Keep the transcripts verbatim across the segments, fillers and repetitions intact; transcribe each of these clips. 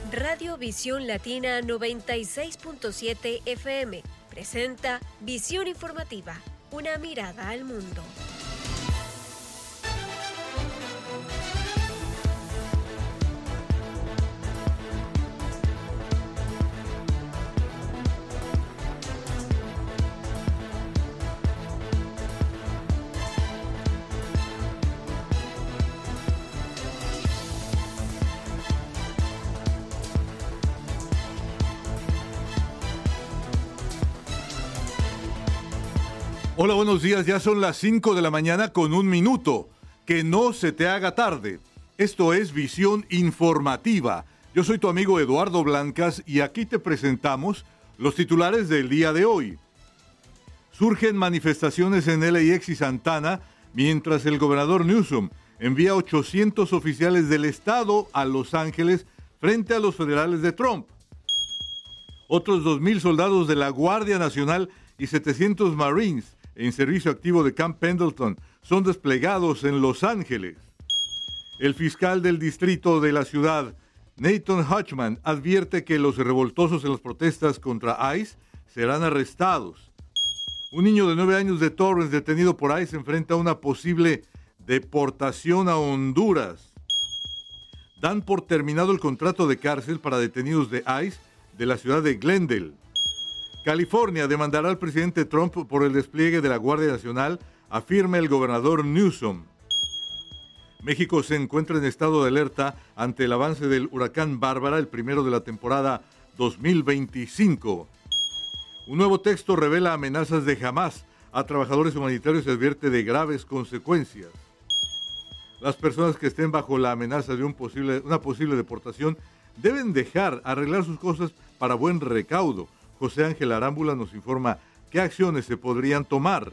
Radio Visión Latina noventa y seis punto siete F M presenta Visión Informativa, una mirada al mundo. Hola, buenos días. Ya son las cinco de la mañana con un minuto. Que no se te haga tarde. Esto es Visión Informativa. Yo soy tu amigo Eduardo Blancas y aquí te presentamos los titulares del día de hoy. Surgen manifestaciones en L A X y Santana mientras el gobernador Newsom envía ochocientos oficiales del estado a Los Ángeles frente a los federales de Trump. Otros dos mil soldados de la Guardia Nacional y setecientos Marines en servicio activo de Camp Pendleton son desplegados en Los Ángeles. El fiscal del distrito de la ciudad, Nathan Hutchman, advierte que los revoltosos en las protestas contra ICE serán arrestados. Un niño de nueve años de Torrance detenido por ICE enfrenta una posible deportación a Honduras. Dan por terminado el contrato de cárcel para detenidos de ICE de la ciudad de Glendale. California demandará al presidente Trump por el despliegue de la Guardia Nacional, afirma el gobernador Newsom. México se encuentra en estado de alerta ante el avance del huracán Bárbara, el primero de la temporada dos mil veinticinco. Un nuevo texto revela amenazas de Hamás a trabajadores humanitarios y advierte de graves consecuencias. Las personas que estén bajo la amenaza de un posible, una posible deportación deben dejar arreglar sus cosas para buen recaudo. José Ángel Arámbula nos informa qué acciones se podrían tomar.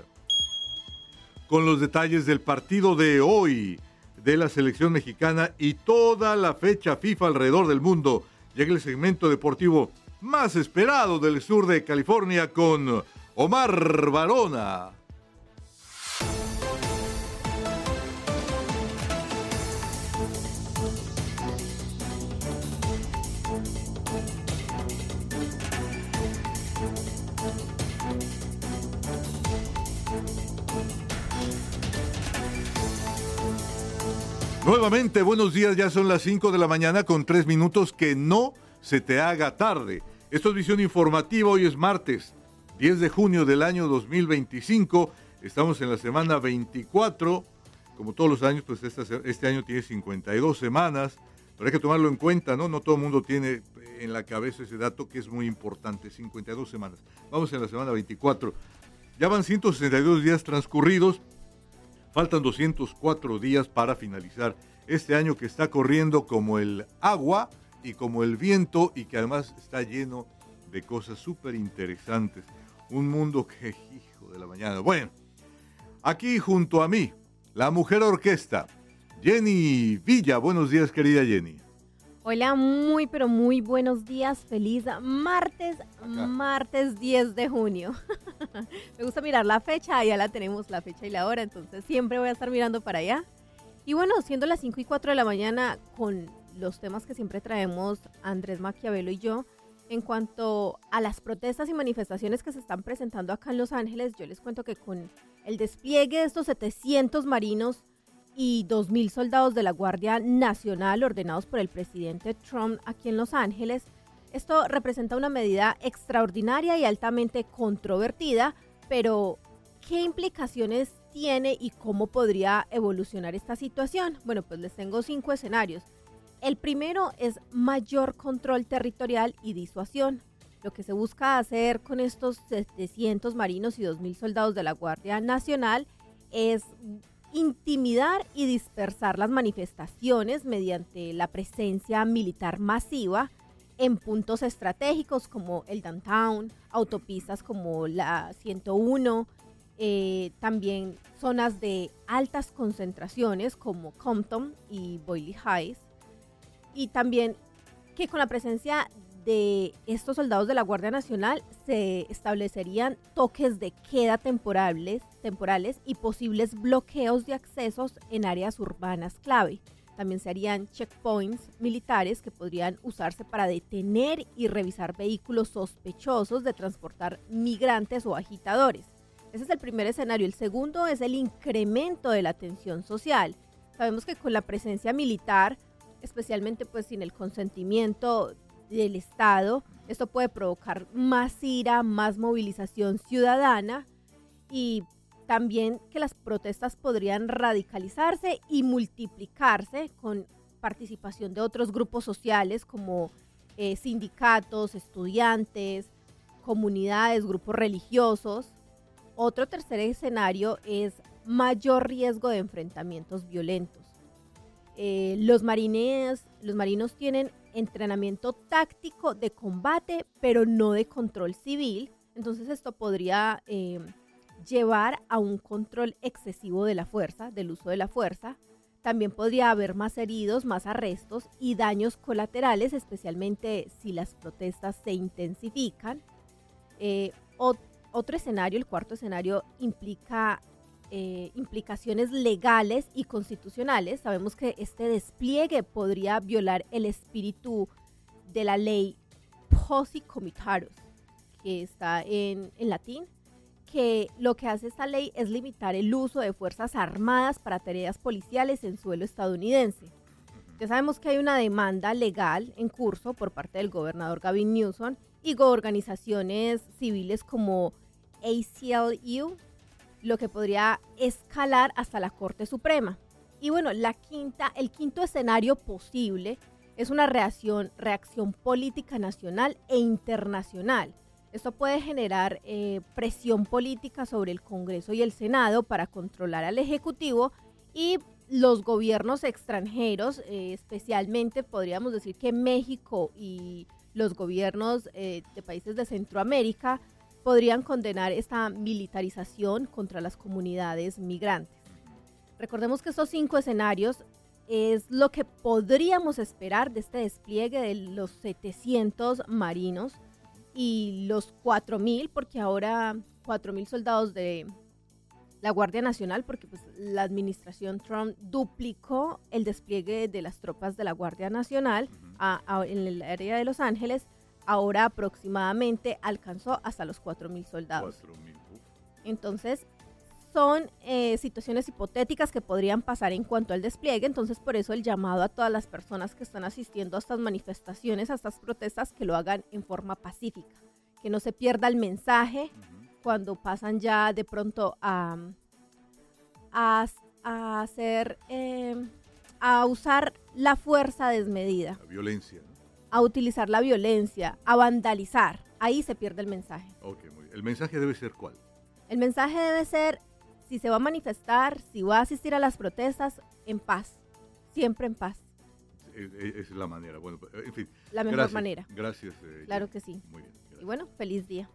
Con los detalles del partido de hoy, de la selección mexicana y toda la fecha FIFA alrededor del mundo, llega el segmento deportivo más esperado del sur de California con Omar Varona. Nuevamente, buenos días, ya son las cinco de la mañana con tres minutos, que no se te haga tarde. Esto es Visión Informativa, hoy es martes, diez de junio del año dos mil veinticinco, estamos en la semana veinticuatro, como todos los años, pues esta, este año tiene cincuenta y dos semanas, pero hay que tomarlo en cuenta, ¿no? No todo el mundo tiene en la cabeza ese dato que es muy importante, cincuenta y dos semanas. Vamos en la semana veinticuatro, ya van ciento sesenta y dos días transcurridos. Faltan doscientos cuatro días para finalizar este año que está corriendo como el agua y como el viento y que además está lleno de cosas súper interesantes. Un mundo que, hijo de la mañana. Bueno, aquí junto a mí, la mujer orquesta, Jenny Villa. Buenos días, querida Jenny. Hola, muy pero muy buenos días, feliz martes, Acá. martes diez de junio. Me gusta mirar la fecha, ya la tenemos, la fecha y la hora, entonces siempre voy a estar mirando para allá. Y bueno, siendo las cinco y cuatro de la mañana, con los temas que siempre traemos Andrés Maquiavelo y yo, en cuanto a las protestas y manifestaciones que se están presentando acá en Los Ángeles, yo les cuento que con el despliegue de estos setecientos marinos y dos mil soldados de la Guardia Nacional ordenados por el presidente Trump aquí en Los Ángeles, esto representa una medida extraordinaria y altamente controvertida, pero ¿qué implicaciones tiene y cómo podría evolucionar esta situación? Bueno, pues les tengo cinco escenarios. El primero es mayor control territorial y disuasión. Lo que se busca hacer con estos setecientos marinos y dos mil soldados de la Guardia Nacional es intimidar y dispersar las manifestaciones mediante la presencia militar masiva en puntos estratégicos como el downtown, autopistas como la ciento uno, eh, también zonas de altas concentraciones como Compton y Boyle Heights, y también que con la presencia de estos soldados de la Guardia Nacional se establecerían toques de queda temporales, temporales y posibles bloqueos de accesos en áreas urbanas clave. También se harían checkpoints militares que podrían usarse para detener y revisar vehículos sospechosos de transportar migrantes o agitadores. Ese es el primer escenario. El segundo es el incremento de la tensión social. Sabemos que con la presencia militar, especialmente pues sin el consentimiento del Estado, esto puede provocar más ira, más movilización ciudadana y también que las protestas podrían radicalizarse y multiplicarse con participación de otros grupos sociales como eh, sindicatos, estudiantes, comunidades, grupos religiosos. Otro tercer escenario es mayor riesgo de enfrentamientos violentos. Eh, los marines, los marinos tienen entrenamiento táctico de combate, pero no de control civil. Entonces esto podría eh, llevar a un control excesivo de la fuerza, del uso de la fuerza. También podría haber más heridos, más arrestos y daños colaterales, especialmente si las protestas se intensifican. Eh, ot- otro escenario, el cuarto escenario, implica eh, implicaciones legales y constitucionales. Sabemos que este despliegue podría violar el espíritu de la ley Posse Comitatus, que está en, en latín, que lo que hace esta ley es limitar el uso de fuerzas armadas para tareas policiales en suelo estadounidense. Ya sabemos que hay una demanda legal en curso por parte del gobernador Gavin Newsom y organizaciones civiles como A C L U, lo que podría escalar hasta la Corte Suprema. Y bueno, la quinta, el quinto escenario posible es una reacción, reacción política nacional e internacional. Esto puede generar eh, presión política sobre el Congreso y el Senado para controlar al Ejecutivo y los gobiernos extranjeros, eh, especialmente podríamos decir que México y los gobiernos eh, de países de Centroamérica podrían condenar esta militarización contra las comunidades migrantes. Recordemos que estos cinco escenarios es lo que podríamos esperar de este despliegue de los setecientos marinos y los cuatro mil, porque ahora cuatro mil soldados de la Guardia Nacional, porque pues, la administración Trump duplicó el despliegue de las tropas de la Guardia Nacional a, a, en el área de Los Ángeles. Ahora aproximadamente alcanzó hasta los cuatro mil soldados. cuatro mil. Entonces, son eh, situaciones hipotéticas que podrían pasar en cuanto al despliegue. Entonces, por eso el llamado a todas las personas que están asistiendo a estas manifestaciones, a estas protestas, que lo hagan en forma pacífica, que no se pierda el mensaje uh-huh. cuando pasan ya de pronto a, a, a hacer, eh, a usar la fuerza desmedida. La violencia, ¿no? A utilizar la violencia, a vandalizar. Ahí se pierde el mensaje. Ok, muy bien. ¿El mensaje debe ser cuál? El mensaje debe ser, si se va a manifestar, si va a asistir a las protestas, en paz. Siempre en paz. Esa es la manera. Bueno, en fin. La mejor gracias, manera. Gracias. Eh, claro que sí. Muy bien. Gracias. Y bueno, feliz día.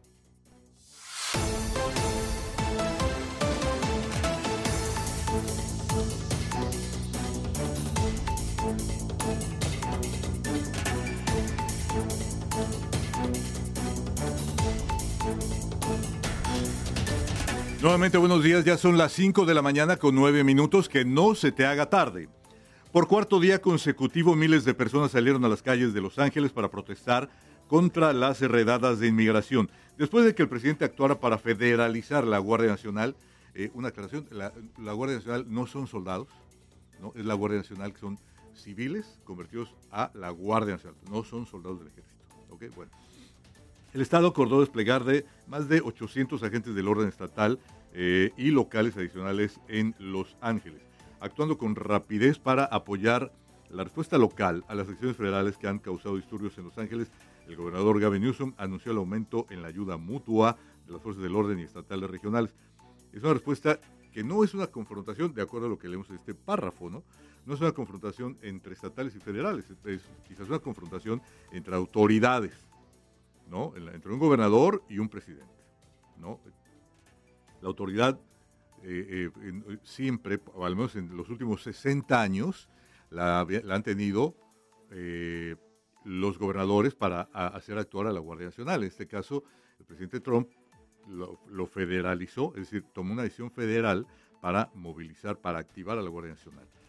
Nuevamente buenos días, ya son las cinco de la mañana con nueve minutos, que no se te haga tarde. Por cuarto día consecutivo, miles de personas salieron a las calles de Los Ángeles para protestar contra las redadas de inmigración. Después de que el presidente actuara para federalizar la Guardia Nacional, eh, una aclaración, la, la Guardia Nacional no son soldados, ¿no? Es la Guardia Nacional que son civiles convertidos a la Guardia Nacional, no son soldados del ejército. ¿Okay? Bueno. El Estado acordó desplegar de más de ochocientos agentes del orden estatal eh, y locales adicionales en Los Ángeles, actuando con rapidez para apoyar la respuesta local a las acciones federales que han causado disturbios en Los Ángeles. El gobernador Gavin Newsom anunció el aumento en la ayuda mutua de las fuerzas del orden y estatales regionales. Es una respuesta que no es una confrontación, de acuerdo a lo que leemos en este párrafo, ¿no? No es una confrontación entre estatales y federales, es quizás una confrontación entre autoridades, ¿no? Entre un gobernador y un presidente, ¿no? La autoridad eh, eh, siempre, o al menos en los últimos sesenta años, la, la han tenido eh, los gobernadores para a, hacer actuar a la Guardia Nacional. En este caso, el presidente Trump lo, lo federalizó, es decir, tomó una decisión federal para movilizar, para activar a la Guardia Nacional.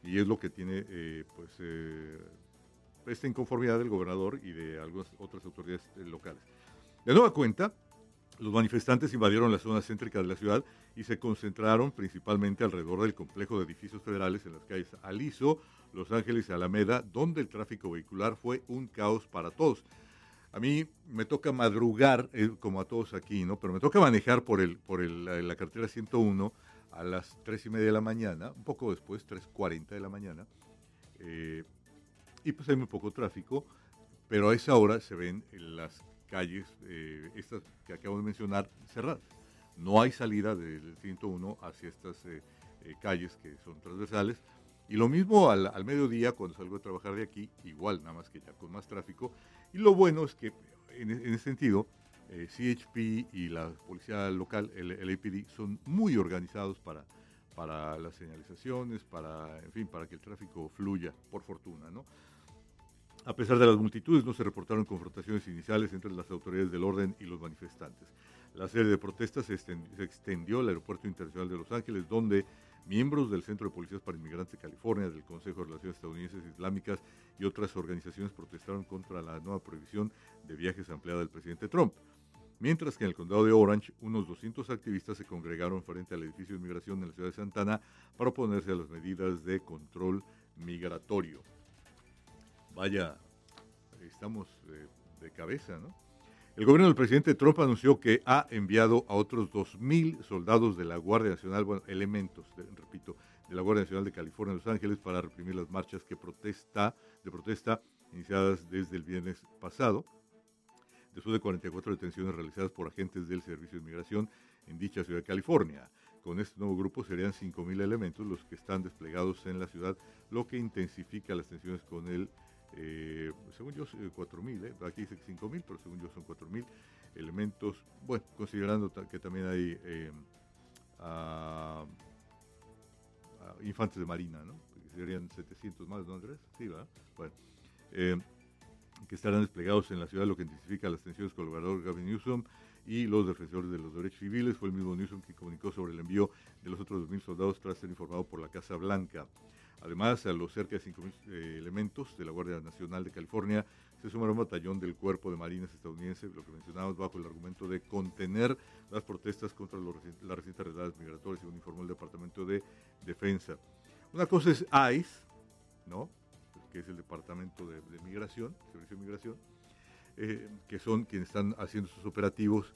y es lo que tiene eh, pues eh, esta inconformidad del gobernador y de algunas otras autoridades eh, locales. De nueva cuenta, los manifestantes invadieron la zona céntrica de la ciudad y se concentraron principalmente alrededor del complejo de edificios federales en las calles Aliso, Los Ángeles y Alameda, donde el tráfico vehicular fue un caos para todos. A mí me toca madrugar, eh, como a todos aquí, ¿no? Pero me toca manejar por, el, por el, la, la carretera ciento uno a las tres y media de la mañana, un poco después, tres cuarenta de la mañana, eh, y pues hay muy poco tráfico, pero a esa hora se ven las calles, eh, estas que acabo de mencionar, cerradas. No hay salida del ciento uno hacia estas eh, eh, calles que son transversales. Y lo mismo al, al mediodía, cuando salgo a trabajar de aquí, igual, nada más que ya con más tráfico. Y lo bueno es que, en, en ese sentido, eh, C H P y la policía local, el, el A P D, son muy organizados para, para las señalizaciones, para, en fin, para que el tráfico fluya, por fortuna, ¿no? A pesar de las multitudes, no se reportaron confrontaciones iniciales entre las autoridades del orden y los manifestantes. La serie de protestas se extendió al Aeropuerto Internacional de Los Ángeles, donde miembros del Centro de Policías para Inmigrantes de California, del Consejo de Relaciones Estadounidenses Islámicas y otras organizaciones protestaron contra la nueva prohibición de viajes ampliada del presidente Trump. Mientras que en el condado de Orange, unos doscientos activistas se congregaron frente al edificio de inmigración en la ciudad de Santana para oponerse a las medidas de control migratorio. Vaya, estamos eh, de cabeza, ¿no? El gobierno del presidente Trump anunció que ha enviado a otros dos mil soldados de la Guardia Nacional, bueno, elementos, de, repito, de la Guardia Nacional de California en Los Ángeles para reprimir las marchas que protesta, de protesta iniciadas desde el viernes pasado, después de cuarenta y cuatro detenciones realizadas por agentes del Servicio de Inmigración en dicha ciudad de California. Con este nuevo grupo serían cinco mil elementos los que están desplegados en la ciudad, lo que intensifica las tensiones con el Eh, según yo, cuatro mil, eh, aquí dice cinco mil, pero según yo son cuatro mil elementos, bueno, considerando ta- que también hay eh, a, a infantes de marina, ¿no? Serían setecientos más, ¿no, Andrés? Sí, ¿verdad? Bueno, eh, que estarán desplegados en la ciudad, lo que intensifica las tensiones con el gobernador Gavin Newsom y los defensores de los derechos civiles. Fue el mismo Newsom que comunicó sobre el envío de los otros dos mil soldados tras ser informado por la Casa Blanca. Además, a los cerca de cinco mil eh, elementos de la Guardia Nacional de California se sumará un batallón del Cuerpo de Marines estadounidense, lo que mencionamos bajo el argumento de contener las protestas contra los, las recientes redadas migratorias, según informó el Departamento de Defensa. Una cosa es ICE, ¿no?, que es el Departamento de, de Migración, Servicio de Migración, eh, que son quienes están haciendo sus operativos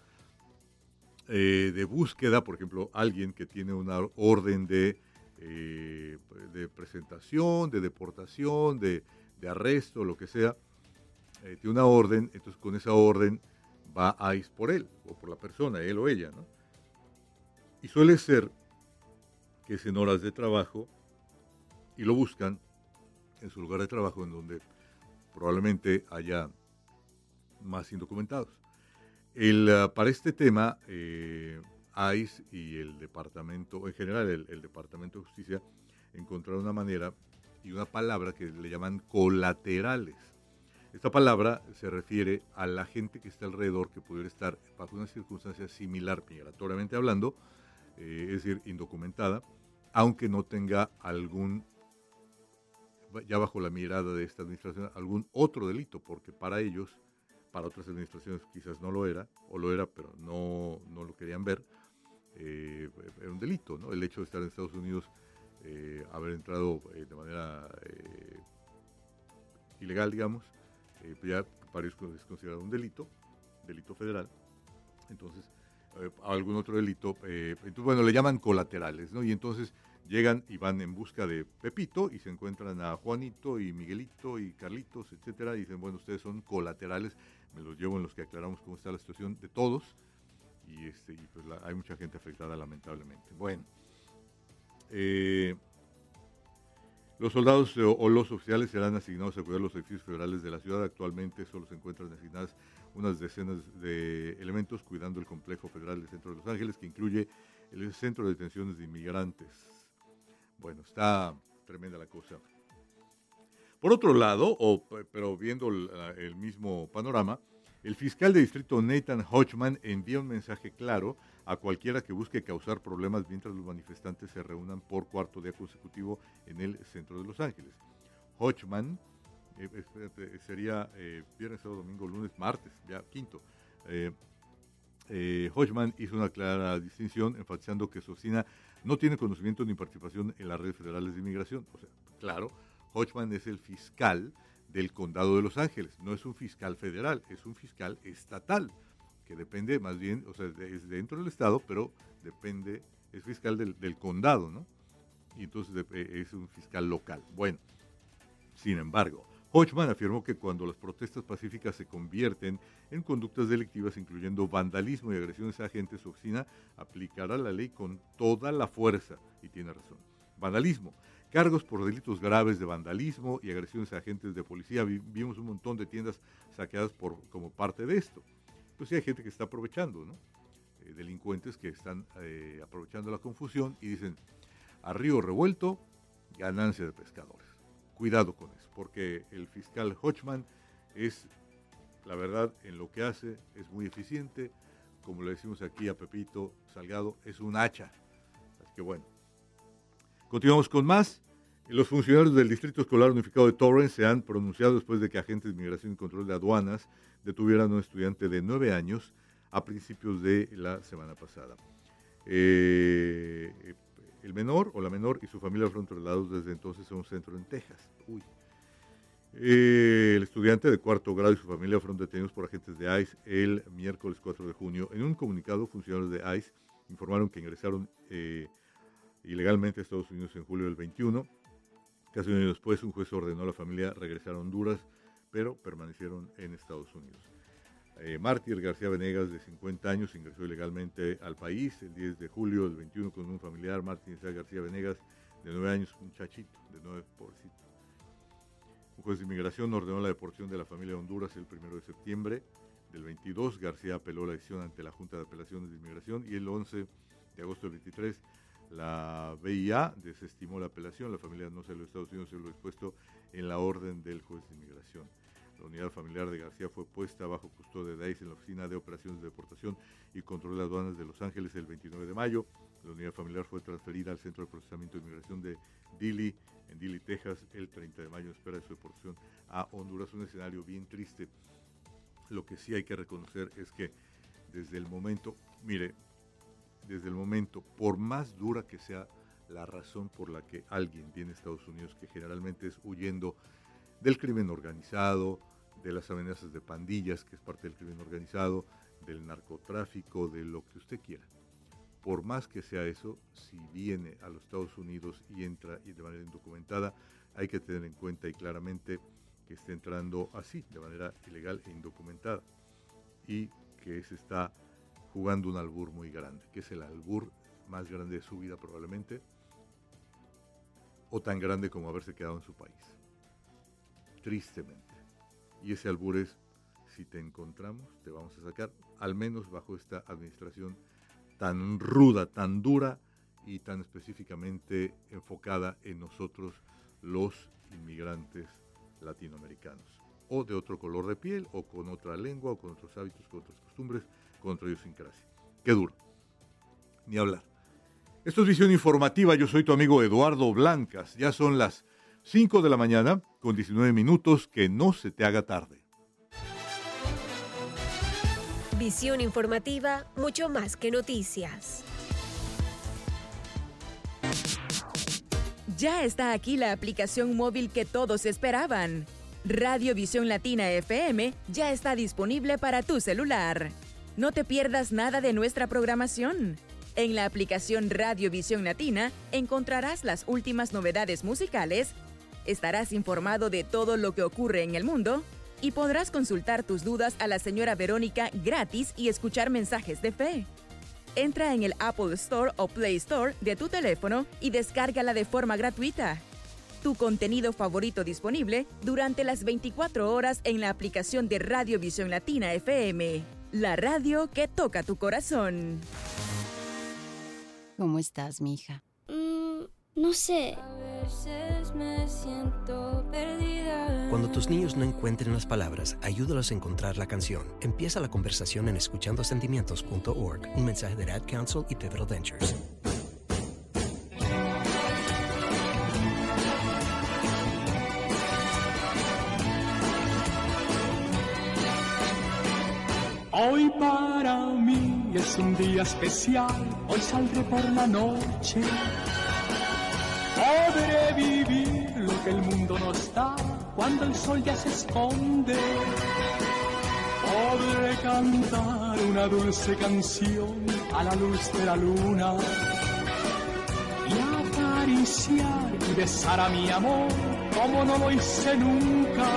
eh, de búsqueda, por ejemplo, alguien que tiene una orden de Eh, de presentación, de deportación, de, de arresto, lo que sea, eh, tiene una orden, entonces con esa orden va ICE por él, o por la persona, él o ella, ¿no? Y suele ser que es en horas de trabajo y lo buscan en su lugar de trabajo, en donde probablemente haya más indocumentados. El, uh, para este tema, eh, ICE y el departamento, en general el, el Departamento de Justicia, encontraron una manera y una palabra que le llaman colaterales. Esta palabra se refiere a la gente que está alrededor, que pudiera estar bajo una circunstancia similar, migratoriamente hablando, eh, es decir, indocumentada, aunque no tenga algún, ya bajo la mirada de esta administración, algún otro delito, porque para ellos, para otras administraciones quizás no lo era, o lo era, pero no, no lo querían ver. Eh, era un delito, ¿no? El hecho de estar en Estados Unidos, eh, haber entrado eh, de manera eh, ilegal, digamos, eh, ya para ellos es considerado un delito, delito federal. Entonces, eh, algún otro delito, eh, entonces, bueno, le llaman colaterales, ¿no? Y entonces llegan y van en busca de Pepito y se encuentran a Juanito y Miguelito y Carlitos, etcétera, y dicen, bueno, ustedes son colaterales, me los llevo en los que aclaramos cómo está la situación de todos. Y, este, y pues la, hay mucha gente afectada, lamentablemente. Bueno, eh, los soldados o, o los oficiales serán asignados a cuidar los edificios federales de la ciudad. Actualmente solo se encuentran asignadas unas decenas de elementos cuidando el complejo federal del centro de Los Ángeles, que incluye el centro de detenciones de inmigrantes. Bueno, está tremenda la cosa. Por otro lado, o, pero viendo el, el mismo panorama, El fiscal de distrito Nathan Hodgman envía un mensaje claro a cualquiera que busque causar problemas mientras los manifestantes se reúnan por cuarto día consecutivo en el centro de Los Ángeles. Hodgman, eh, eh, sería eh, viernes, sábado, domingo, lunes, martes, ya quinto. Eh, eh, Hodgman hizo una clara distinción enfatizando que su oficina no tiene conocimiento ni participación en las redes federales de inmigración. O sea, claro, Hodgman es el fiscal del condado de Los Ángeles, no es un fiscal federal, es un fiscal estatal, que depende más bien, o sea, es dentro del estado, pero depende, es fiscal del, del condado, ¿no? Y entonces es un fiscal local. Bueno, sin embargo, Hodgman afirmó que cuando las protestas pacíficas se convierten en conductas delictivas, incluyendo vandalismo y agresiones a agentes, su oficina aplicará la ley con toda la fuerza, y tiene razón. Vandalismo. Cargos por delitos graves de vandalismo y agresiones a agentes de policía. Vimos un montón de tiendas saqueadas por, como parte de esto. Pues sí, hay gente que está aprovechando, ¿no? Eh, delincuentes que están eh, aprovechando la confusión y dicen, a río revuelto, ganancia de pescadores. Cuidado con eso, porque el fiscal Hodgman es, la verdad, en lo que hace, es muy eficiente. Como le decimos aquí a Pepito Salgado, es un hacha. Así que bueno. Continuamos con más. Los funcionarios del Distrito Escolar Unificado de Torrance se han pronunciado después de que agentes de Inmigración y Control de Aduanas detuvieran a un estudiante de nueve años a principios de la semana pasada. Eh, el menor o la menor y su familia fueron trasladados desde entonces a un centro en Texas. Uy. Eh, el estudiante de cuarto grado y su familia fueron detenidos por agentes de ICE el miércoles cuatro de junio. En un comunicado, funcionarios de ICE informaron que ingresaron eh, ilegalmente a Estados Unidos en julio del veintiuno. Casi un año después, un juez ordenó a la familia regresar a Honduras, pero permanecieron en Estados Unidos. Eh, Mártir García Venegas, de cincuenta años, ingresó ilegalmente al país el diez de julio del veintiuno con un familiar, Martín García Venegas, de nueve años, un muchachito, de nueve, pobrecito. Un juez de inmigración ordenó la deportación de la familia a Honduras el primero de septiembre del veintidós. García apeló la decisión ante la Junta de Apelaciones de Inmigración y el once de agosto del veintitrés la B I A desestimó la apelación. La familia no salió de Estados Unidos, se lo expuesto en la orden del juez de inmigración. La unidad familiar de García fue puesta bajo custodia de ICE en la Oficina de Operaciones de Deportación y Control de Aduanas de Los Ángeles el veintinueve de mayo. La unidad familiar fue transferida al Centro de Procesamiento de Inmigración de Dilley, en Dilley, Texas, el treinta de mayo en espera de su deportación a Honduras. Un escenario bien triste. Lo que sí hay que reconocer es que desde el momento, mire, desde el momento, por más dura que sea la razón por la que alguien viene a Estados Unidos, que generalmente es huyendo del crimen organizado, de las amenazas de pandillas, que es parte del crimen organizado, del narcotráfico, de lo que usted quiera. Por más que sea eso, si viene a los Estados Unidos y entra y de manera indocumentada, hay que tener en cuenta y claramente que está entrando así, de manera ilegal e indocumentada, y que se está jugando un albur muy grande, que es el albur más grande de su vida probablemente, o tan grande como haberse quedado en su país. Tristemente. Y ese albur es, si te encontramos, te vamos a sacar, al menos bajo esta administración tan ruda, tan dura y tan específicamente enfocada en nosotros, los inmigrantes latinoamericanos, o de otro color de piel, o con otra lengua, o con otros hábitos, con otras costumbres, con otra idiosincrasia. Qué duro. Ni hablar. Esto es Visión Informativa. Yo soy tu amigo Eduardo Blancas. Ya son las cinco de la mañana con diecinueve minutos. Que no se te haga tarde. Visión Informativa, mucho más que noticias. Ya está aquí la aplicación móvil que todos esperaban. Radio Visión Latina F M ya está disponible para tu celular. No te pierdas nada de nuestra programación. En la aplicación Radio Visión Latina encontrarás las últimas novedades musicales, estarás informado de todo lo que ocurre en el mundo y podrás consultar tus dudas a la señora Verónica gratis y escuchar mensajes de fe. Entra en el Apple Store o Play Store de tu teléfono y descárgala de forma gratuita. Tu contenido favorito disponible durante las veinticuatro horas en la aplicación de Radio Visión Latina F M. La radio que toca tu corazón. ¿Cómo estás, mija? Mm, no sé. A veces me siento perdida. Cuando tus niños no encuentren las palabras, ayúdalos a encontrar la canción. Empieza la conversación en escuchando sentimientos punto org. Un mensaje de Ad Council y Pivotal Ventures. Hoy para mí es un día especial, hoy saldré por la noche. Podré vivir lo que el mundo nos da cuando el sol ya se esconde. Podré cantar una dulce canción a la luz de la luna y acariciar y besar a mi amor como no lo hice nunca.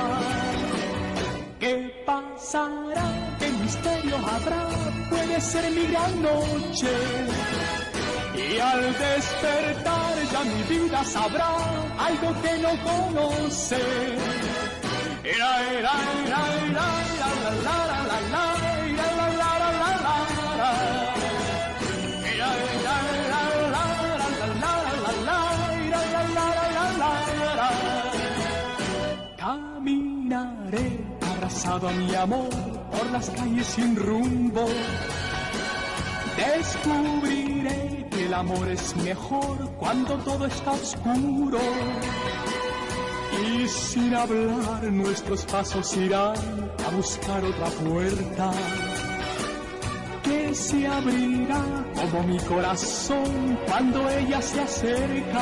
¿Qué pasará? ¿Qué misterio habrá? Puede ser mi gran noche. Y al despertar ya mi vida sabrá algo que no conoce. Era, era, era, era, la, la, la, la, la, la, la, la, la, la, la. Era, era, era, la, la, la, la, la, la, la, la, la, la. Caminaré abrazado a mi amor por las calles sin rumbo. Descubriré que el amor es mejor cuando todo está oscuro. Y sin hablar nuestros pasos irán a buscar otra puerta que se abrirá como mi corazón cuando ella se acerca.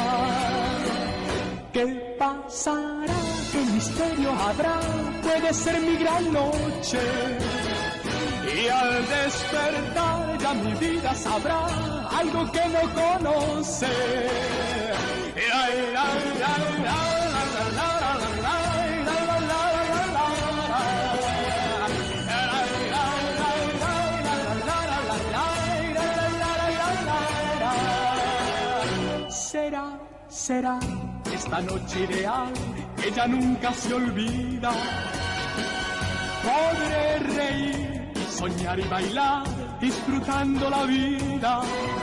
¿Qué pasará? ¿Qué misterio habrá? Puede ser mi gran noche. Y al despertar ya mi vida sabrá algo que no conoce. Será, será esta noche ideal, ella nunca se olvida. Podré reír, soñar y bailar, disfrutando la vida.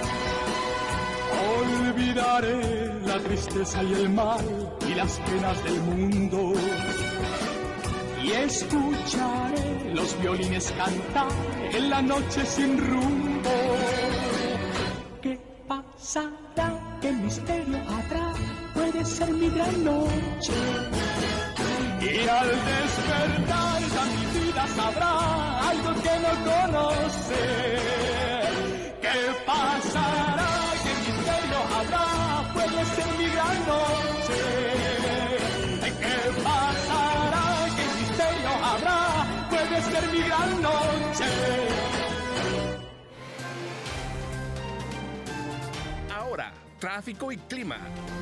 Olvidaré la tristeza y el mal y las penas del mundo. Y escucharé los violines cantar en la noche sin rumbo. ¿Qué pasará? ¿Qué misterio habrá? Puede ser mi gran noche. Y al despertar ya mi vida sabrá algo que no conoce. ¿Qué pasará? ¿Qué misterio habrá? Puede ser mi gran noche. ¿Qué pasará? ¿Qué misterio habrá? Puede ser mi gran noche. Ahora, tráfico y clima.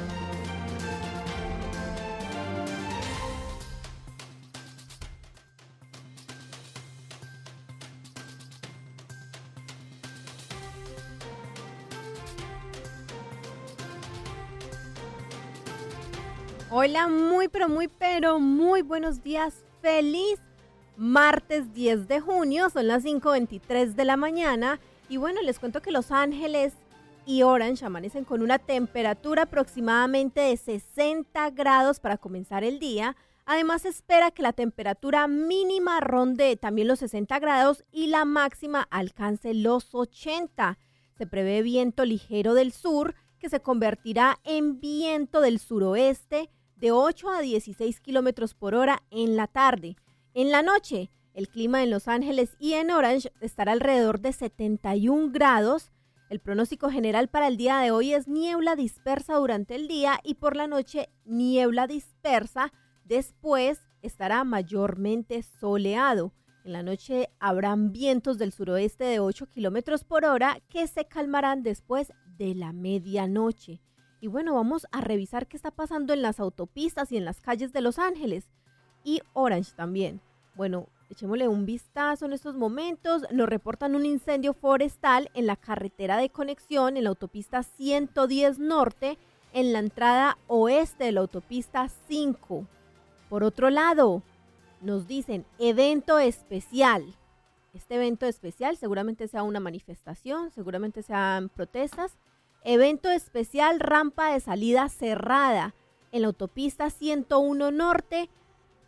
Hola, muy pero muy pero muy buenos días. Feliz martes diez de junio, son las cinco veintitrés de la mañana. Y bueno, les cuento que Los Ángeles y Orange amanecen con una temperatura aproximadamente de sesenta grados para comenzar el día. Además, se espera que la temperatura mínima ronde también los sesenta grados y la máxima alcance los ochenta. Se prevé viento ligero del sur que se convertirá en viento del suroeste de ocho a dieciséis kilómetros por hora en la tarde. En la noche, el clima en Los Ángeles y en Orange estará alrededor de setenta y un grados. El pronóstico general para el día de hoy es niebla dispersa durante el día y por la noche niebla dispersa. Después estará mayormente soleado. En la noche habrán vientos del suroeste de ocho kilómetros por hora que se calmarán después de la medianoche. Y bueno, vamos a revisar qué está pasando en las autopistas y en las calles de Los Ángeles y Orange también. Bueno, echémosle un vistazo en estos momentos. Nos reportan un incendio forestal en la carretera de conexión en la autopista ciento diez Norte, en la entrada oeste de la autopista cinco. Por otro lado, nos dicen evento especial. Este evento especial seguramente sea una manifestación, seguramente sean protestas. Evento especial, rampa de salida cerrada en la autopista ciento uno Norte,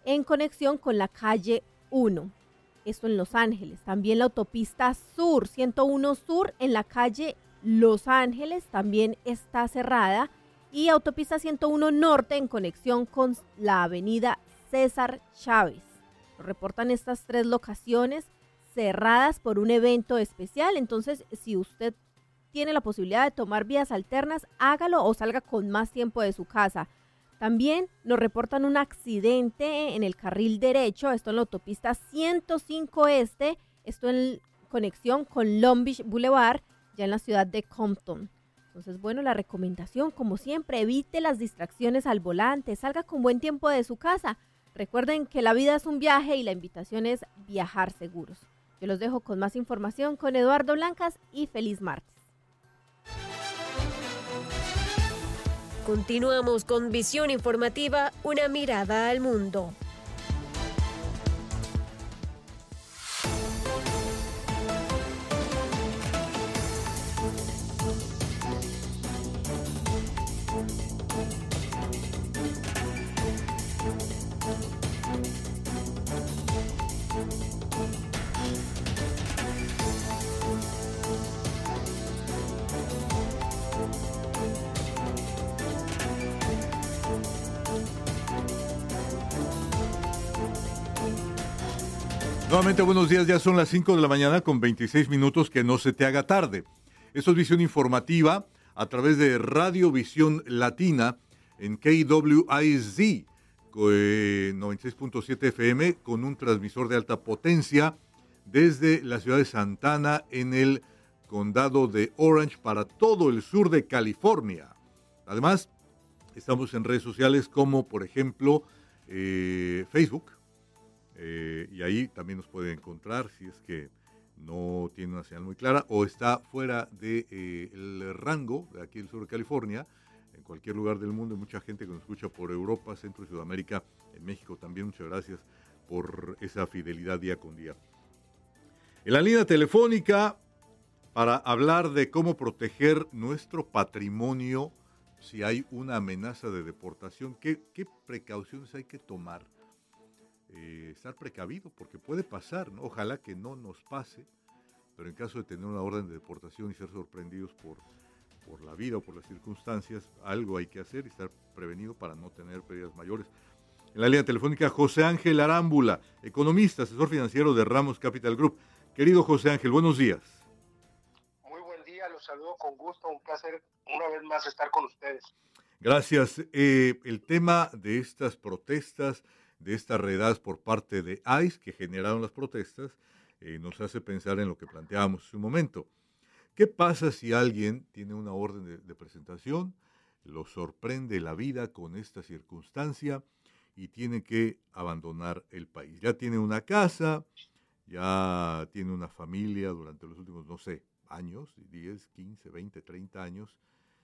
en conexión con la calle uno. Esto en Los Ángeles. También la autopista Sur, ciento uno Sur, en la calle Los Ángeles, también está cerrada. Y autopista ciento uno Norte en conexión con la avenida César Chávez. Lo reportan estas tres locaciones cerradas por un evento especial. Entonces, si usted tiene la posibilidad de tomar vías alternas, hágalo o salga con más tiempo de su casa. También nos reportan un accidente en el carril derecho, esto en la autopista ciento cinco Este, esto en conexión con Long Beach Boulevard, ya en la ciudad de Compton. Entonces, bueno, la recomendación, como siempre, evite las distracciones al volante, salga con buen tiempo de su casa. Recuerden que la vida es un viaje y la invitación es viajar seguros. Yo los dejo con más información con Eduardo Blancas y feliz martes. Continuamos con Visión Informativa, una mirada al mundo. Nuevamente buenos días, ya son las cinco de la mañana con veintiséis minutos, que no se te haga tarde. Esto es Visión Informativa a través de Radio Visión Latina en K W I Z noventa y seis punto siete F M con un transmisor de alta potencia desde la ciudad de Santana en el condado de Orange para todo el sur de California. Además, estamos en redes sociales como por ejemplo eh, Facebook. Eh, y ahí también nos puede encontrar si es que no tiene una señal muy clara o está fuera del de, eh, rango de aquí del sur de California, en cualquier lugar del mundo. Hay mucha gente que nos escucha por Europa, Centro y Sudamérica, en México también. Muchas gracias por esa fidelidad día con día. En la línea telefónica para hablar de cómo proteger nuestro patrimonio si hay una amenaza de deportación, qué, qué precauciones hay que tomar. Eh, estar precavido porque puede pasar, ¿no? Ojalá que no nos pase, pero en caso de tener una orden de deportación y ser sorprendidos por, por la vida o por las circunstancias, algo hay que hacer y estar prevenido para no tener pérdidas mayores. En la línea telefónica, José Ángel Arámbula, economista, asesor financiero de Ramos Capital Group. Querido José Ángel, buenos días. Muy buen día, los saludo con gusto, un placer una vez más estar con ustedes. Gracias. Eh, el tema de estas protestas, de estas redadas por parte de I C E que generaron las protestas, eh, nos hace pensar en lo que planteábamos hace un momento. ¿Qué pasa si alguien tiene una orden de, de presentación, lo sorprende la vida con esta circunstancia y tiene que abandonar el país? Ya tiene una casa, ya tiene una familia durante los últimos, no sé, años, diez, quince, veinte, treinta años,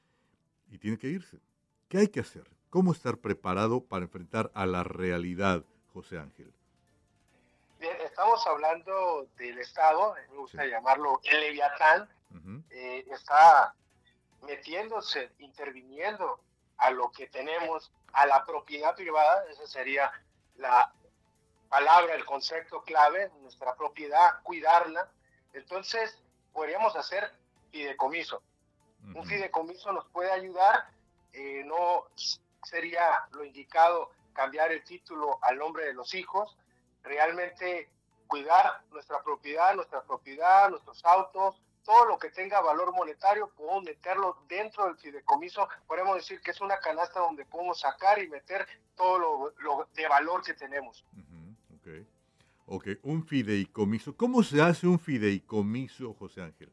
y tiene que irse. ¿Qué hay que hacer? ¿Cómo estar preparado para enfrentar a la realidad, José Ángel? Bien, estamos hablando del Estado, me gusta sí. llamarlo el Leviatán, uh-huh. eh, está metiéndose, interviniendo a lo que tenemos, a la propiedad privada, esa sería la palabra, el concepto clave, nuestra propiedad, cuidarla. Entonces, podríamos hacer fideicomiso. Uh-huh. Un fideicomiso nos puede ayudar, eh, no sería lo indicado cambiar el título al nombre de los hijos, realmente cuidar nuestra propiedad, nuestra propiedad, nuestros autos, todo lo que tenga valor monetario, podemos meterlo dentro del fideicomiso. Podemos decir que es una canasta donde podemos sacar y meter todo lo, lo de valor que tenemos. Uh-huh. Okay. ok, un fideicomiso. ¿Cómo se hace un fideicomiso, José Ángel?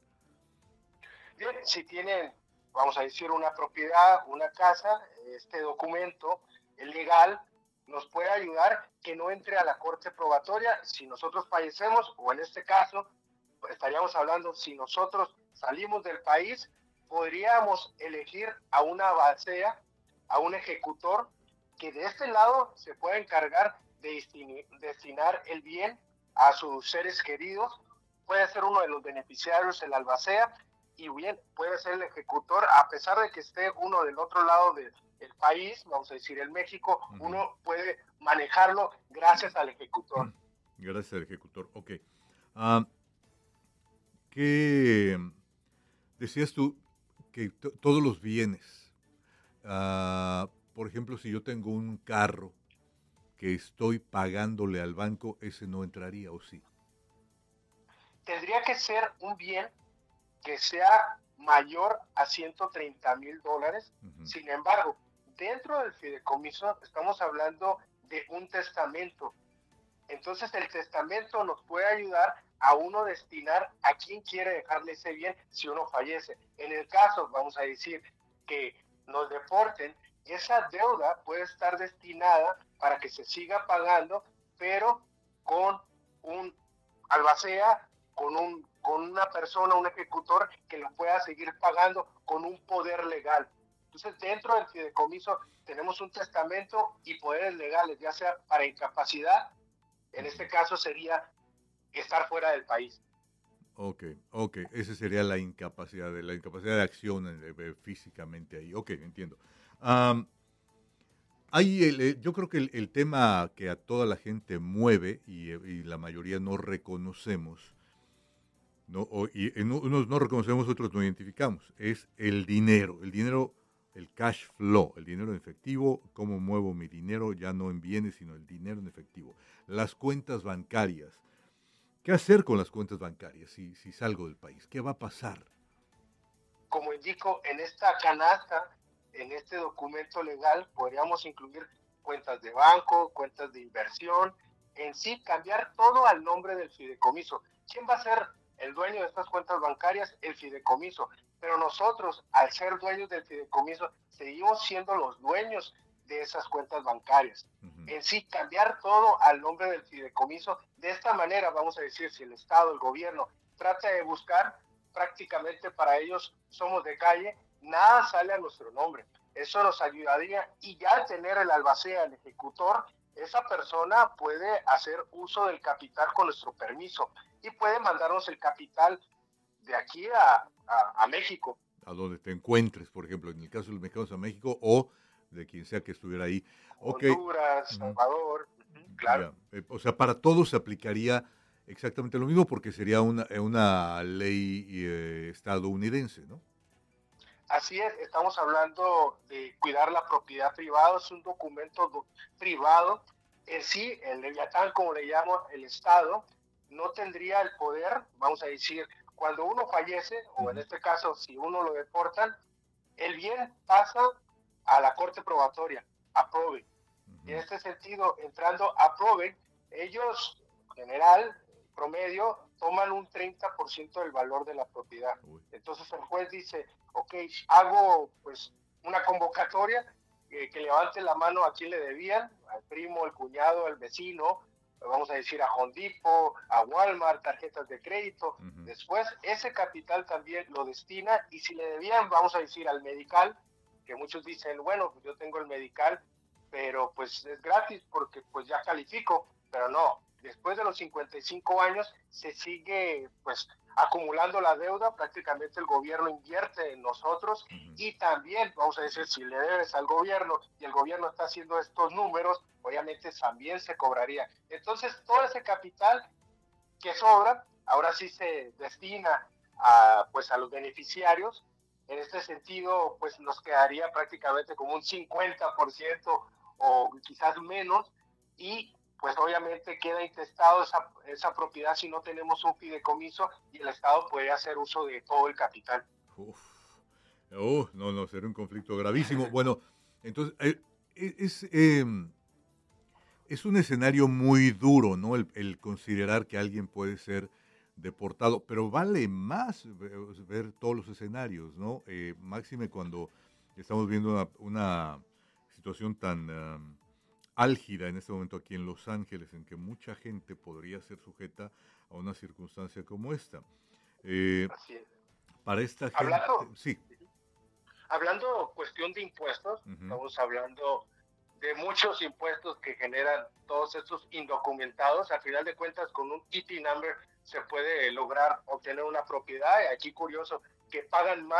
Bien, si tienen, vamos a decir, una propiedad, una casa, este documento legal nos puede ayudar que no entre a la corte probatoria si nosotros fallecemos, o en este caso, estaríamos hablando, si nosotros salimos del país, podríamos elegir a una albacea, a un ejecutor, que de este lado se pueda encargar de destini- destinar el bien a sus seres queridos. Puede ser uno de los beneficiarios el albacea, y bien, puede ser el ejecutor, a pesar de que esté uno del otro lado de, el país, vamos a decir en México, uh-huh. uno puede manejarlo gracias al ejecutor. Gracias al ejecutor, ok. Uh, ¿Qué decías tú que t- todos los bienes, uh, por ejemplo, si yo tengo un carro que estoy pagándole al banco, ese no entraría, ¿o sí? Tendría que ser un bien que sea mayor a ciento treinta mil dólares. Uh-huh. Sin embargo, dentro del fideicomiso estamos hablando de un testamento. Entonces el testamento nos puede ayudar a uno destinar a quién quiere dejarle ese bien si uno fallece. En el caso, vamos a decir, que nos deporten, esa deuda puede estar destinada para que se siga pagando, pero con un albacea, con un con una persona, un ejecutor que lo pueda seguir pagando con un poder legal. Entonces, dentro del fideicomiso tenemos un testamento y poderes legales, ya sea para incapacidad, en este caso sería estar fuera del país. Ok, ok, esa sería la incapacidad, de la incapacidad de acción eh, físicamente ahí. Ok, entiendo. Um, hay el, yo creo que el, el tema que a toda la gente mueve y, y la mayoría no reconocemos, no, o, y unos no reconocemos, otros no identificamos, es el dinero, el dinero, el cash flow, el dinero en efectivo, cómo muevo mi dinero, ya no en bienes, sino el dinero en efectivo. Las cuentas bancarias. ¿Qué hacer con las cuentas bancarias si, si salgo del país? ¿Qué va a pasar? Como indico, en esta canasta, en este documento legal, podríamos incluir cuentas de banco, cuentas de inversión, en sí cambiar todo al nombre del fideicomiso. ¿Quién va a ser el dueño de estas cuentas bancarias? El fideicomiso. Pero nosotros, al ser dueños del fideicomiso, seguimos siendo los dueños de esas cuentas bancarias. Uh-huh. En sí, cambiar todo al nombre del fideicomiso. De esta manera, vamos a decir, si el Estado, el gobierno, trata de buscar, prácticamente para ellos somos de calle, nada sale a nuestro nombre. Eso nos ayudaría, y ya al tener el albacea, el ejecutor, esa persona puede hacer uso del capital con nuestro permiso y puede mandarnos el capital de aquí a, a, a México. A donde te encuentres, por ejemplo, en el caso de los mexicanos a México o de quien sea que estuviera ahí. Okay. Honduras, uh-huh. Salvador, uh-huh, claro. Ya. O sea, para todos se aplicaría exactamente lo mismo porque sería una, una ley eh, estadounidense, ¿no? Así es, estamos hablando de cuidar la propiedad privada, es un documento do, privado. En sí, el Leviatán, como le llamo el Estado, no tendría el poder, vamos a decir, cuando uno fallece, o en este caso, si uno lo deportan, el bien pasa a la corte probatoria, apruebe. Uh-huh. En este sentido, entrando a apruebe, ellos, en general, promedio, toman un treinta por ciento del valor de la propiedad. Uy. Entonces el juez dice, ok, hago pues una convocatoria, eh, que levante la mano a quien le debían, al primo, al cuñado, al vecino, vamos a decir a Home Depot, a Walmart, tarjetas de crédito. Uh-huh. Después ese capital también lo destina, y si le debían, vamos a decir al medical, que muchos dicen, bueno, yo tengo el medical, pero pues es gratis porque pues ya califico, pero no. Después de los cincuenta y cinco años se sigue pues acumulando la deuda, prácticamente el gobierno invierte en nosotros. Uh-huh. Y también, vamos a decir, si le debes al gobierno y el gobierno está haciendo estos números, obviamente también se cobraría. Entonces todo ese capital que sobra, ahora sí se destina a, pues, a los beneficiarios. En este sentido, pues nos quedaría prácticamente como un cincuenta por ciento o quizás menos, y pues obviamente queda intestado esa, esa propiedad si no tenemos un fideicomiso, y el Estado puede hacer uso de todo el capital. Uf. Oh, no, no, será un conflicto gravísimo. Bueno, entonces, eh, es, eh, es un escenario muy duro, ¿no? El, el considerar que alguien puede ser deportado, pero vale más ver, ver todos los escenarios, ¿no? Eh, máxime cuando estamos viendo una, una situación tan um, álgida en este momento aquí en Los Ángeles, en que mucha gente podría ser sujeta a una circunstancia como esta. Eh, Así es. Para esta gente... Hablando, sí. Hablando cuestión de impuestos, uh-huh. Estamos hablando de muchos impuestos que generan todos estos indocumentados. Al final de cuentas, con un I T number se puede lograr obtener una propiedad. Y aquí curioso que pagan más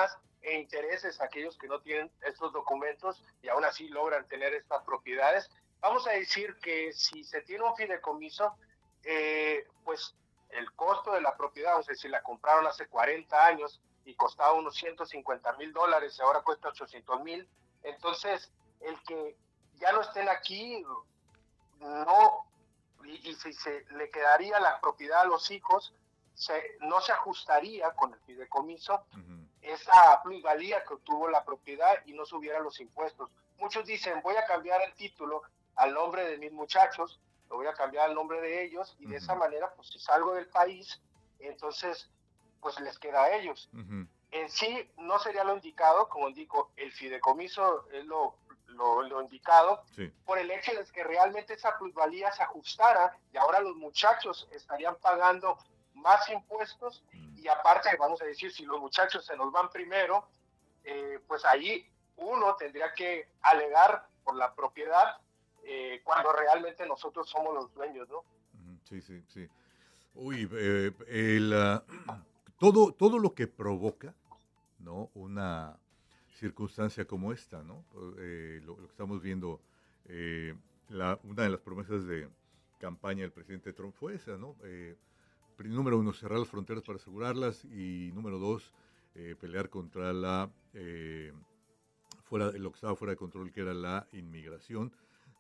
e intereses a aquellos que no tienen estos documentos y aún así logran tener estas propiedades. Vamos a decir que si se tiene un fideicomiso, eh, pues el costo de la propiedad, o sea, si la compraron hace cuarenta años y costaba unos ciento cincuenta mil dólares y ahora cuesta ochocientos mil, entonces el que ya no estén aquí, no, y, y si se le quedaría la propiedad a los hijos, se, no se ajustaría con el fideicomiso uh-huh. esa plusvalía que obtuvo la propiedad y no subieran los impuestos. Muchos dicen, voy a cambiar el título al nombre de mis muchachos, lo voy a cambiar al nombre de ellos y uh-huh. de esa manera, pues si salgo del país, entonces pues les queda a ellos. Uh-huh. En sí no sería lo indicado, como digo, el fideicomiso es lo, lo, lo indicado, sí. por el hecho de que realmente esa plusvalía se ajustara y ahora los muchachos estarían pagando más impuestos uh-huh. y aparte, vamos a decir, si los muchachos se nos van primero, eh, pues ahí uno tendría que alegar por la propiedad eh, cuando realmente nosotros somos los dueños, ¿no? Sí, sí, sí. Uy, eh, el, uh, todo, todo lo que provoca, ¿no? Una circunstancia como esta, ¿no? Eh, lo, lo que estamos viendo, eh, la, una de las promesas de campaña del presidente Trump fue esa, ¿no? Eh, número uno, cerrar las fronteras para asegurarlas y número dos, eh, pelear contra la eh, fuera lo que estaba fuera de control, que era la inmigración,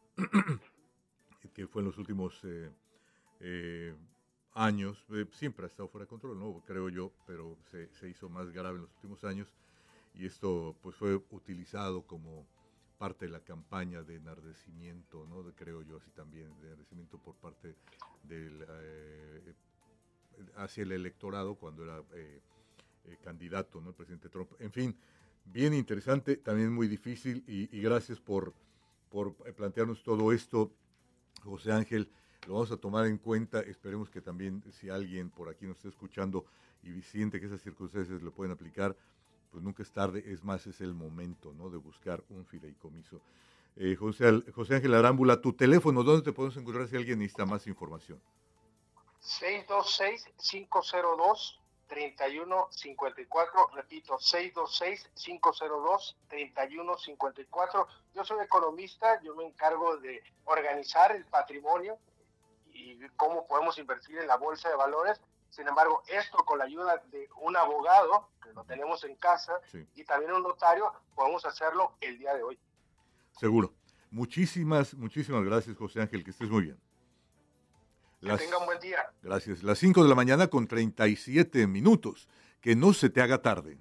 que fue en los últimos eh, eh, años, eh, siempre ha estado fuera de control, ¿no? Creo yo, pero se, se hizo más grave en los últimos años y esto pues fue utilizado como parte de la campaña de enardecimiento, ¿no? De, creo yo así también, de enardecimiento por parte del eh, hacia el electorado cuando era eh, eh, candidato, ¿no? El presidente Trump. En fin, bien interesante, también muy difícil y, y gracias por, por plantearnos todo esto, José Ángel. Lo vamos a tomar en cuenta, esperemos que también si alguien por aquí nos está escuchando y siente que esas circunstancias le pueden aplicar, pues nunca es tarde, es más, es el momento, ¿no? De buscar un fideicomiso. Eh, José, José Ángel Arámbula, tu teléfono, ¿dónde te podemos encontrar si alguien necesita más información? seis dos seis, cinco cero dos, tres uno cinco cuatro, repito, seis dos seis, cinco cero dos, tres uno cinco cuatro. Yo soy economista, yo me encargo de organizar el patrimonio y cómo podemos invertir en la bolsa de valores. Sin embargo, esto con la ayuda de un abogado, que lo tenemos en casa, sí. y también un notario, podemos hacerlo el día de hoy. Seguro. Muchísimas, muchísimas gracias, José Ángel, que estés muy bien. Las, que tenga un buen día. Gracias. Las cinco de la mañana con treinta y siete minutos. Que no se te haga tarde.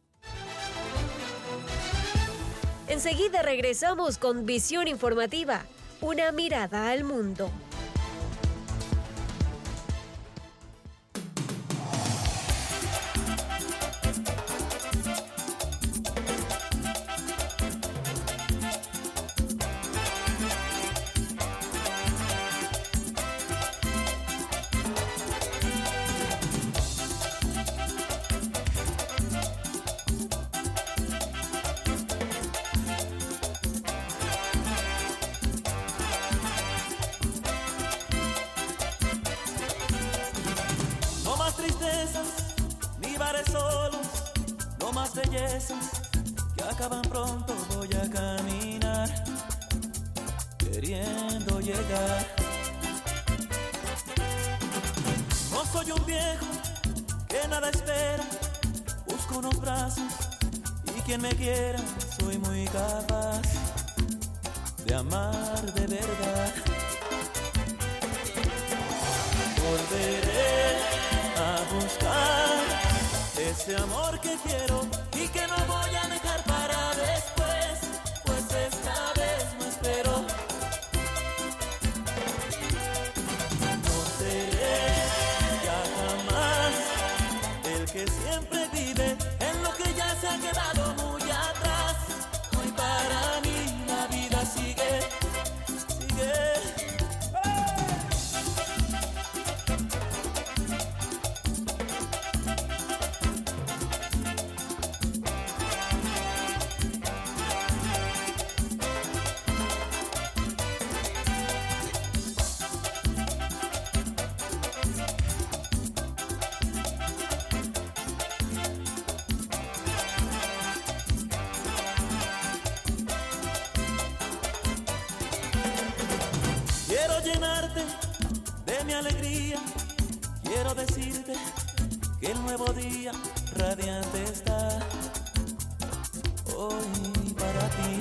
Enseguida regresamos con Visión Informativa, una mirada al mundo. Que acaban pronto, voy a caminar queriendo llegar. No soy un viejo que nada espera, busco unos brazos y quien me quiera, soy muy capaz de amar de verdad. Volveré a buscar ese amor que quiero y que no voy a dejar para después, pues esta vez no espero. No seré ya jamás el que siempre vive en lo que ya se ha quedado muy atrás. Hoy para mí la vida sigue, sigue. llenarte de mi alegría, quiero decirte que el nuevo día radiante está hoy para ti.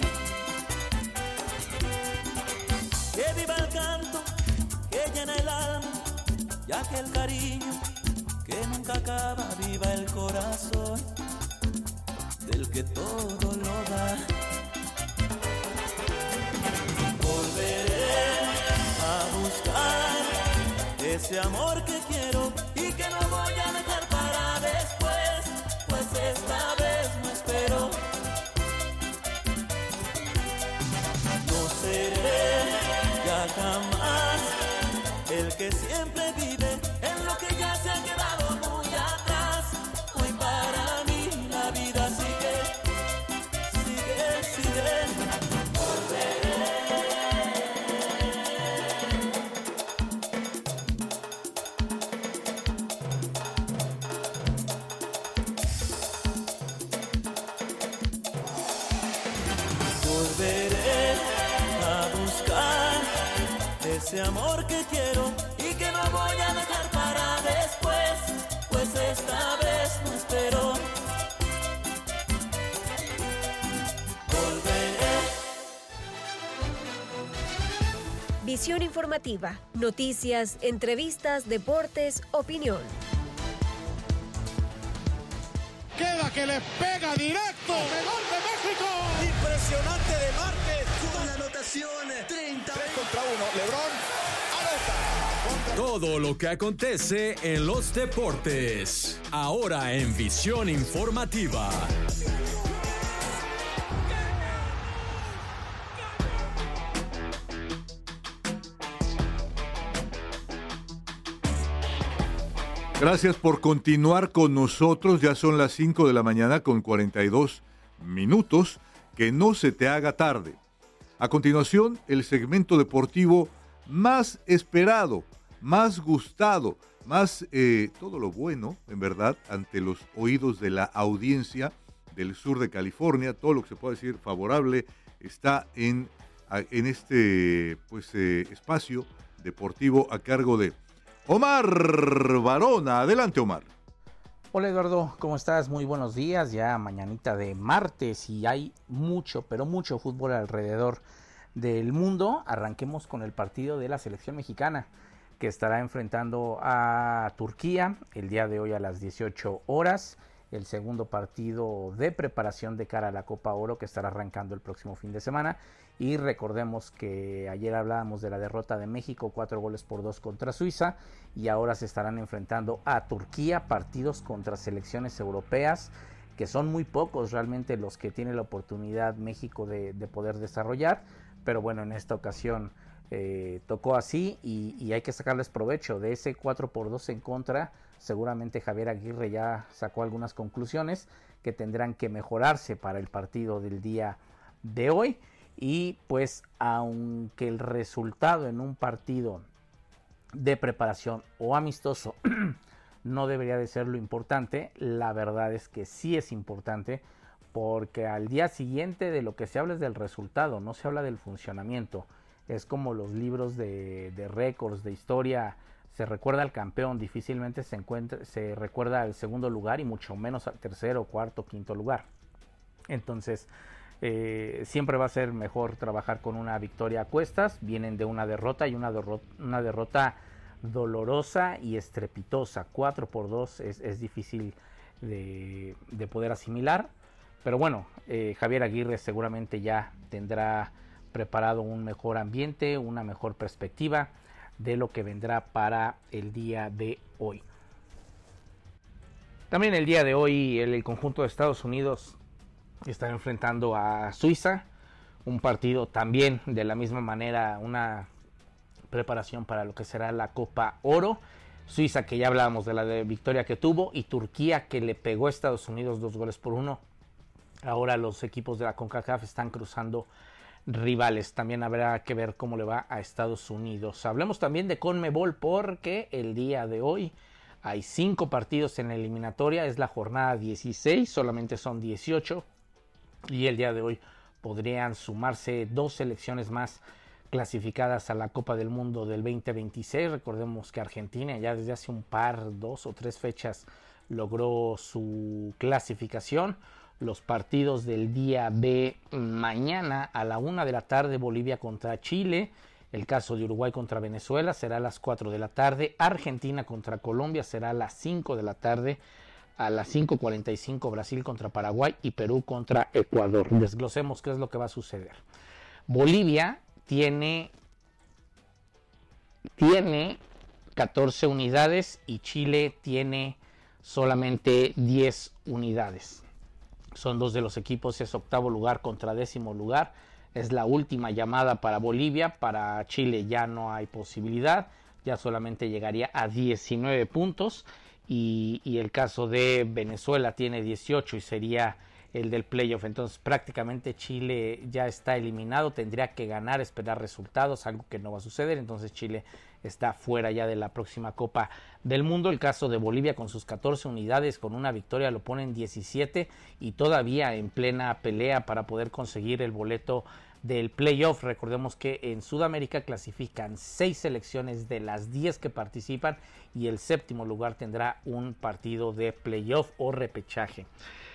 Que viva el canto que llena el alma, ya que el cariño que nunca acaba, viva el corazón del que todo lo da. Volveré a buscar ese amor que quiero y que no voy a dejar para después, pues esta vez no espero. No seré ya jamás el que siempre vive en lo que ya se ha quedado muy atrás. Hoy para mí la vida sigue, sigue, sigue. Volveré. Volveré a buscar ese amor que quiero y que no voy a dejar para después, pues esta vez no espero. Volveré. Visión informativa, noticias, entrevistas, deportes, opinión. Queda que le pega directo. ¡Gol de México! Impresionante de Márquez. Con la anotación treinta. tres contra uno. LeBron anota. Todo lo que acontece en los deportes. Ahora en Visión Informativa. Gracias por continuar con nosotros. Ya son las cinco de la mañana con cuarenta y dos minutos. Que no se te haga tarde. A continuación, el segmento deportivo más esperado, más gustado, más eh, todo lo bueno, en verdad, ante los oídos de la audiencia del sur de California. Todo lo que se puede decir favorable está en, en este pues, eh, espacio deportivo a cargo de Omar Varona. Adelante, Omar. Hola Eduardo, ¿cómo estás? Muy buenos días, ya mañanita de martes y hay mucho, pero mucho fútbol alrededor del mundo. Arranquemos con el partido de la selección mexicana que estará enfrentando a Turquía el día de hoy a las dieciocho horas. El segundo partido de preparación de cara a la Copa Oro que estará arrancando el próximo fin de semana. Y recordemos que ayer hablábamos de la derrota de México, cuatro goles por dos contra Suiza, y ahora se estarán enfrentando a Turquía, partidos contra selecciones europeas, que son muy pocos realmente los que tiene la oportunidad México de, de poder desarrollar, pero bueno, en esta ocasión eh, tocó así y, y hay que sacarles provecho de ese cuatro por dos en contra. Seguramente Javier Aguirre ya sacó algunas conclusiones que tendrán que mejorarse para el partido del día de hoy. Y pues aunque el resultado en un partido de preparación o amistoso no debería de ser lo importante, la verdad es que sí es importante, porque al día siguiente de lo que se habla es del resultado, no se habla del funcionamiento. Es como los libros de, de récords, de historia, se recuerda al campeón, difícilmente se, encuentra, se recuerda al segundo lugar y mucho menos al tercero, cuarto, quinto lugar. Entonces Eh, siempre va a ser mejor trabajar con una victoria a cuestas. Vienen de una derrota y una, derro- una derrota dolorosa y estrepitosa. cuatro por dos es, es difícil de, de poder asimilar. Pero bueno, eh, Javier Aguirre seguramente ya tendrá preparado un mejor ambiente, una mejor perspectiva de lo que vendrá para el día de hoy. También el día de hoy el, el conjunto de Estados Unidos estará enfrentando a Suiza, un partido también de la misma manera, una preparación para lo que será la Copa Oro. Suiza, que ya hablábamos de la de victoria que tuvo, y Turquía, que le pegó a Estados Unidos dos goles por uno. Ahora los equipos de la CONCACAF están cruzando rivales. También habrá que ver cómo le va a Estados Unidos. Hablemos también de CONMEBOL, porque el día de hoy hay cinco partidos en la eliminatoria. Es la jornada dieciséis, solamente son dieciocho. Y el día de hoy podrían sumarse dos selecciones más clasificadas a la Copa del Mundo del veinte veintiséis. Recordemos que Argentina ya desde hace un par, dos o tres fechas logró su clasificación. Los partidos del día B: mañana a la una de la tarde Bolivia contra Chile, el caso de Uruguay contra Venezuela será a las cuatro de la tarde, Argentina contra Colombia será a las cinco de la tarde, a las cinco cuarenta y cinco Brasil contra Paraguay y Perú contra Ecuador. Desglosemos qué es lo que va a suceder. Bolivia tiene, tiene catorce unidades y Chile tiene solamente diez unidades. Son dos de los equipos, es octavo lugar contra décimo lugar. Es la última llamada para Bolivia. Para Chile ya no hay posibilidad, ya solamente llegaría a diecinueve puntos. Y, y el caso de Venezuela tiene dieciocho y sería el del playoff. Entonces prácticamente Chile ya está eliminado, tendría que ganar, esperar resultados, algo que no va a suceder. Entonces Chile está fuera ya de la próxima Copa del Mundo. El caso de Bolivia con sus catorce unidades, con una victoria lo ponen diecisiete y todavía en plena pelea para poder conseguir el boleto del playoff. Recordemos que en Sudamérica clasifican seis selecciones de las diez que participan y el séptimo lugar tendrá un partido de playoff o repechaje.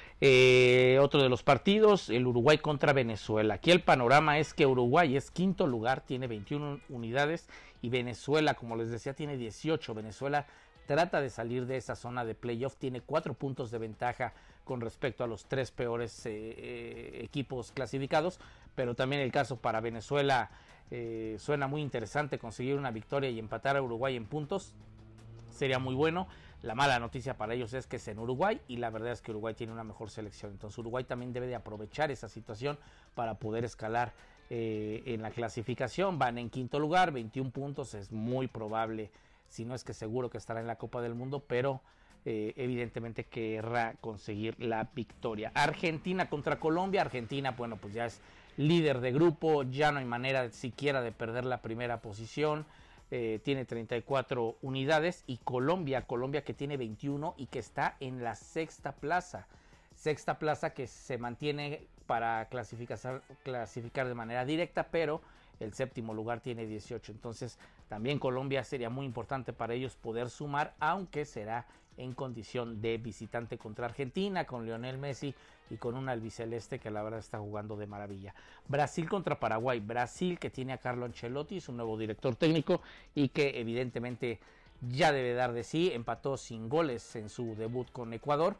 Eh, otro de los partidos, el Uruguay contra Venezuela. Aquí el panorama es que Uruguay es quinto lugar, tiene veintiuna unidades y Venezuela, como les decía, tiene dieciocho. Venezuela trata de salir de esa zona de playoff, tiene cuatro puntos de ventaja con respecto a los tres peores eh, eh, equipos clasificados, pero también el caso para Venezuela eh, suena muy interesante conseguir una victoria y empatar a Uruguay en puntos, sería muy bueno. La mala noticia para ellos es que es en Uruguay y la verdad es que Uruguay tiene una mejor selección. Entonces Uruguay también debe de aprovechar esa situación para poder escalar eh, en la clasificación. Van en quinto lugar, veintiún puntos. Es muy probable, si no es que seguro que estará en la Copa del Mundo, pero eh, evidentemente querrá conseguir la victoria. Argentina contra Colombia. Argentina, bueno, pues ya es líder de grupo. Ya no hay manera siquiera de perder la primera posición. Eh, tiene treinta y cuatro unidades y Colombia, Colombia que tiene veintiuno y que está en la sexta plaza, sexta plaza que se mantiene para clasificar, clasificar de manera directa, pero el séptimo lugar tiene dieciocho, entonces también Colombia sería muy importante para ellos poder sumar, aunque será en condición de visitante contra Argentina, con Lionel Messi y con un albiceleste que la verdad está jugando de maravilla. Brasil contra Paraguay. Brasil que tiene a Carlo Ancelotti, su nuevo director técnico, y que evidentemente ya debe dar de sí. Empató sin goles en su debut con Ecuador,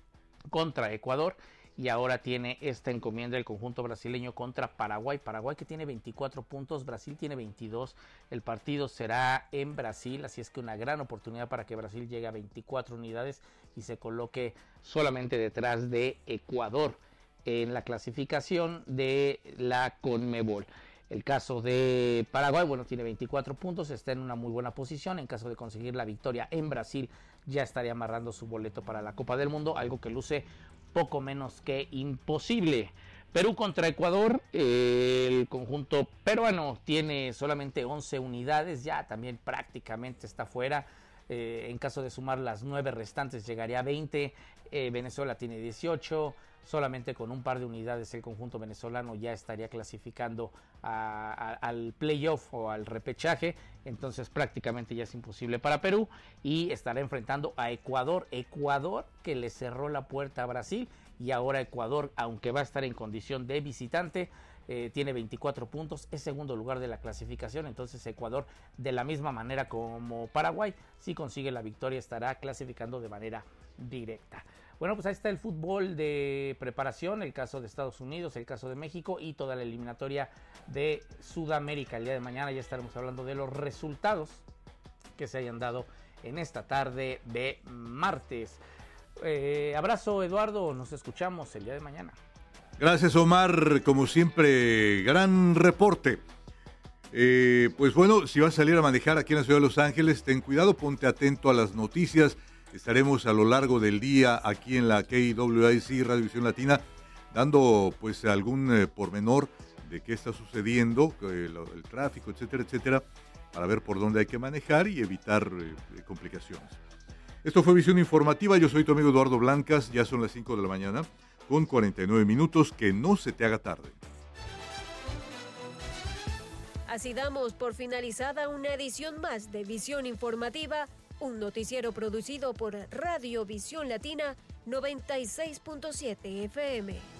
contra Ecuador, y ahora tiene esta encomienda el conjunto brasileño contra Paraguay. Paraguay que tiene veinticuatro puntos, Brasil tiene veintidós. El partido será en Brasil, así es que una gran oportunidad para que Brasil llegue a veinticuatro unidades y se coloque solamente detrás de Ecuador en la clasificación de la CONMEBOL. El caso de Paraguay, bueno, tiene veinticuatro puntos, está en una muy buena posición. En caso de conseguir la victoria en Brasil, ya estaría amarrando su boleto para la Copa del Mundo, algo que luce poco menos que imposible. Perú contra Ecuador, eh, el conjunto peruano tiene solamente once unidades, ya también prácticamente está fuera. Eh, en caso de sumar las nueve restantes llegaría a veinte. eh, Venezuela tiene dieciocho, solamente con un par de unidades el conjunto venezolano ya estaría clasificando a, a, al playoff o al repechaje, entonces prácticamente ya es imposible para Perú y estará enfrentando a Ecuador, Ecuador que le cerró la puerta a Brasil y ahora Ecuador, aunque va a estar en condición de visitante, Eh, tiene veinticuatro puntos, es segundo lugar de la clasificación, entonces Ecuador de la misma manera como Paraguay, si consigue la victoria estará clasificando de manera directa. Bueno, pues ahí está el fútbol de preparación, el caso de Estados Unidos, el caso de México y toda la eliminatoria de Sudamérica. El día de mañana ya estaremos hablando de los resultados que se hayan dado en esta tarde de martes. Eh, abrazo, Eduardo, nos escuchamos el día de mañana. Gracias, Omar, como siempre, gran reporte. Eh, pues bueno, si vas a salir a manejar aquí en la ciudad de Los Ángeles, ten cuidado, ponte atento a las noticias. Estaremos a lo largo del día aquí en la K W I C, Radio Visión Latina, dando pues algún eh, pormenor de qué está sucediendo, el, el tráfico, etcétera, etcétera, para ver por dónde hay que manejar y evitar eh, complicaciones. Esto fue Visión Informativa, yo soy tu amigo Eduardo Blancas, ya son las cinco de la mañana. Con cuarenta y nueve minutos, que no se te haga tarde. Así damos por finalizada una edición más de Visión Informativa, un noticiero producido por Radio Visión Latina noventa y seis punto siete F M.